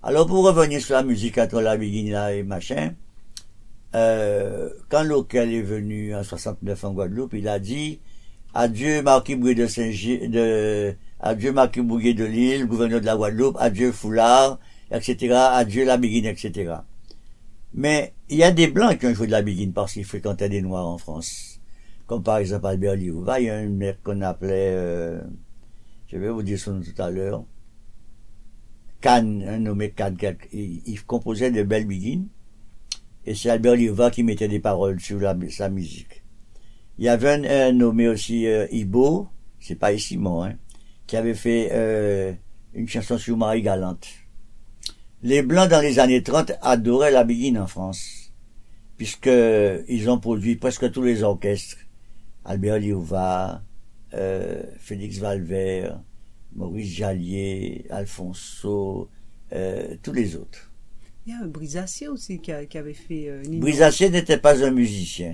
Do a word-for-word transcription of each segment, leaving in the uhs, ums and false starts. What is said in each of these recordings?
Alors, pour revenir sur la musique entre la Biguine là et machin, euh, quand Local est venu en soixante-neuf en Guadeloupe, il a dit adieu Marquis Bouguer de Saint-Gilles, de, adieu Marquis Bouguer de Lille, gouverneur de la Guadeloupe, adieu Foulard, et cetera, adieu la Biguine, et cetera. Mais il y a des Blancs qui ont joué de la Biguine parce qu'ils fréquentaient des Noirs en France. Comme par exemple Albert Liouva, il y a un mec qu'on appelait, euh, je vais vous dire son nom tout à l'heure, Cannes, un nommé Cannes, il, il composait de belles biguines, et c'est Albert Liouva qui mettait des paroles sur la, sa musique. Il y avait un, un nommé aussi euh, Ibo, c'est pas ici moi, hein, qui avait fait euh, une chanson sur Marie Galante. Les Blancs dans les années trente adoraient la biguine en France, puisque ils ont produit presque tous les orchestres. Albert Liouva, euh, Félix Valvert, Maurice Jallier, Alfonso, euh, tous les autres. Il y a un Brisacier aussi qui, a, qui avait fait... Euh, Ninon. Brisacier n'était pas un musicien.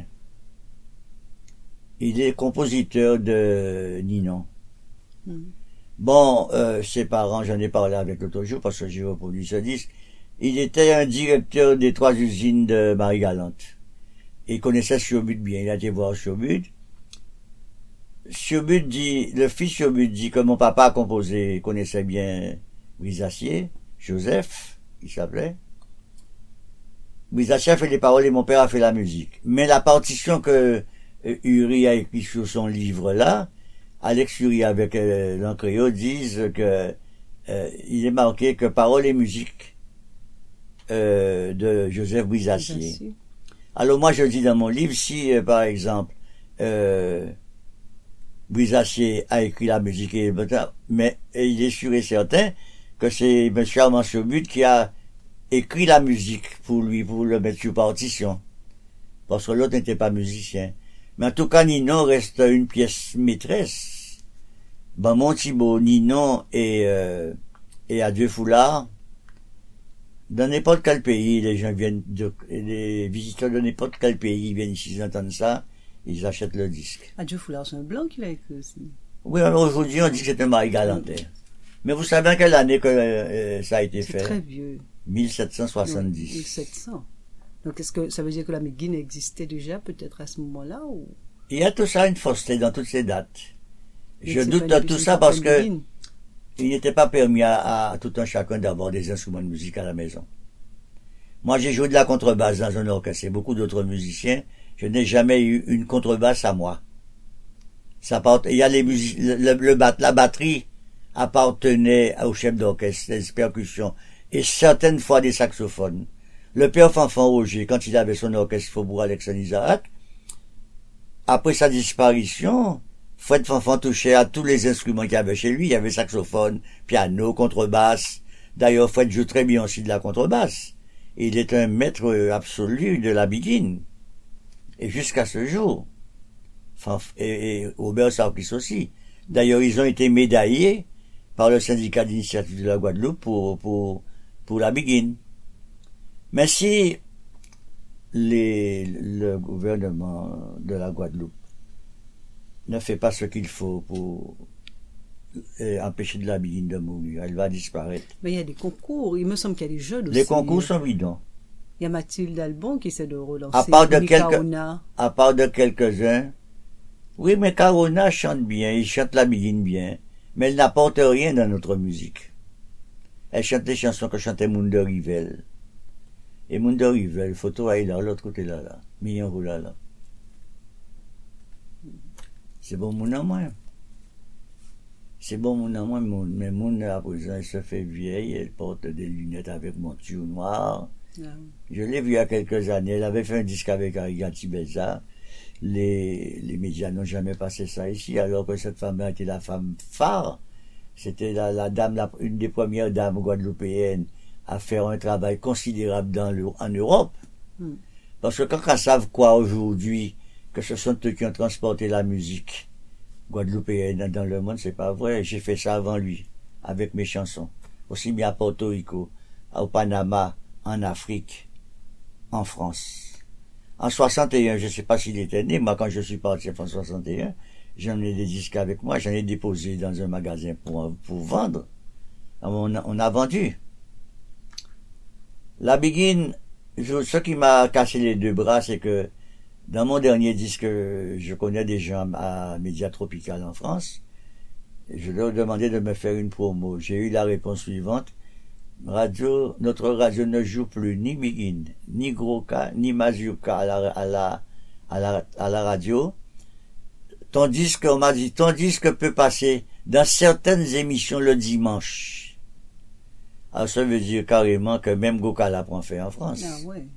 Il est compositeur de Ninon. Mm. Bon, euh, ses parents, j'en ai parlé avec l'autre jour parce que j'ai reproduit ce disque. Il était un directeur des trois usines de Marie-Galante. Il connaissait Siobut bien. Il a été voir Siobut. Siobut dit, le fils Siobut dit que mon papa a composé, il connaissait bien Brisacier, Joseph, il s'appelait. Brisacier a fait les paroles et mon père a fait la musique. Mais la partition que euh, Uri a écrit sur son livre là, Alex Uri avec euh, l'Ancréo disent que euh, il est marqué que paroles et musique euh, de Joseph Brisacier. Brisacier. Alors moi je dis dans mon livre, si euh, par exemple euh, Brisacier a écrit la musique, et, mais et il est sûr et certain que c'est M. Armand Siobut qui a écrit la musique pour lui, pour le mettre sur partition. Parce que l'autre n'était pas musicien. Mais en tout cas, Ninon reste une pièce maîtresse. Ben, mon Thibault, Ninon et, euh, et Adieu Foulard, dans n'importe quel pays, les gens viennent, de, les visiteurs de n'importe quel pays viennent ici, ils entendent ça, ils achètent le disque. Adieu Foulard, c'est un Blanc qui l'a écrit aussi. Oui, alors aujourd'hui, on dit que c'est un Marie Galante. Mais vous savez en quelle année que euh, ça a été fait? C'est très vieux. mille sept cent soixante-dix. Non, mille sept cents. Donc, est-ce que ça veut dire que la Biguine existait déjà, peut-être à ce moment-là, ou? Il y a tout ça, une fausseté dans toutes ces dates. Mais je doute de tout ça parce que il n'était pas permis à, à tout un chacun d'avoir des instruments de musique à la maison. Moi, j'ai joué de la contrebasse dans un orchestre et beaucoup d'autres musiciens. Je n'ai jamais eu une contrebasse à moi. Ça part, il y a les musiques, le, le, le bat, la batterie appartenait au chef d'orchestre, les percussions, et certaines fois des saxophones. Le père Fanfan Roger, quand il avait son orchestre Faubourg Alexandre Isaac, après sa disparition, Fred Fanfan touchait à tous les instruments qu'il y avait chez lui. Il y avait saxophone, piano, contrebasse. D'ailleurs, Fred joue très bien aussi de la contrebasse. Il est un maître absolu de la biguine. Et jusqu'à ce jour. Et, et Robert Sarkis aussi. D'ailleurs, ils ont été médaillés par le syndicat d'initiative de la Guadeloupe pour, pour, pour la biguine. Mais si les, le gouvernement de la Guadeloupe ne fait pas ce qu'il faut pour euh, empêcher de la biguine de mourir, elle va disparaître. Mais il y a des concours, il me semble qu'il y a des jeunes aussi. Les concours sont bidons. Il y a Mathilde Albon qui essaie de relancer. À part de, quelques, à part de quelques-uns. Oui, mais Carona chante bien, il chante la biguine bien, mais elle n'apporte rien dans notre musique. Elle chante les chansons que chantait Monde de Rivel. Et Monde de Rivel, photo est là, l'autre côté là, là. Million roule là, là. C'est bon mon à moi. C'est bon mon à moi, mais mon à présent, elle se fait vieille, elle porte des lunettes avec monture noire. Yeah. Je l'ai vue il y a quelques années, elle avait fait un disque avec Arigati Beza. Les, les médias n'ont jamais passé ça ici, alors que cette femme-là était la femme phare. C'était la, la dame, la, une des premières dames guadeloupéennes à faire un travail considérable dans le, en Europe. Mm. Parce que quand on savent quoi aujourd'hui, que ce sont eux qui ont transporté la musique guadeloupéenne dans le monde, c'est pas vrai. J'ai fait ça avant lui, avec mes chansons. Aussi bien à Porto Rico, au Panama, en Afrique, en France. En soixante et un, je sais pas s'il était né, moi quand je suis parti en soixante et un, j'en ai des disques avec moi, j'en ai déposé dans un magasin pour, pour vendre. On a, on a vendu. La Begin, je- ce qui m'a cassé les deux bras, c'est que dans mon dernier disque, je connais des gens à Média Tropical en France. Je leur demandais de me faire une promo. J'ai eu la réponse suivante. Radio, notre radio ne joue plus ni Begin, ni Groka, ni Mazurka à la, à la, à la, à la radio. Ton disque, on m'a dit, ton disque peut passer dans certaines émissions le dimanche. Alors ça veut dire carrément que même Groka l'a prend fait en France. Ah ouais.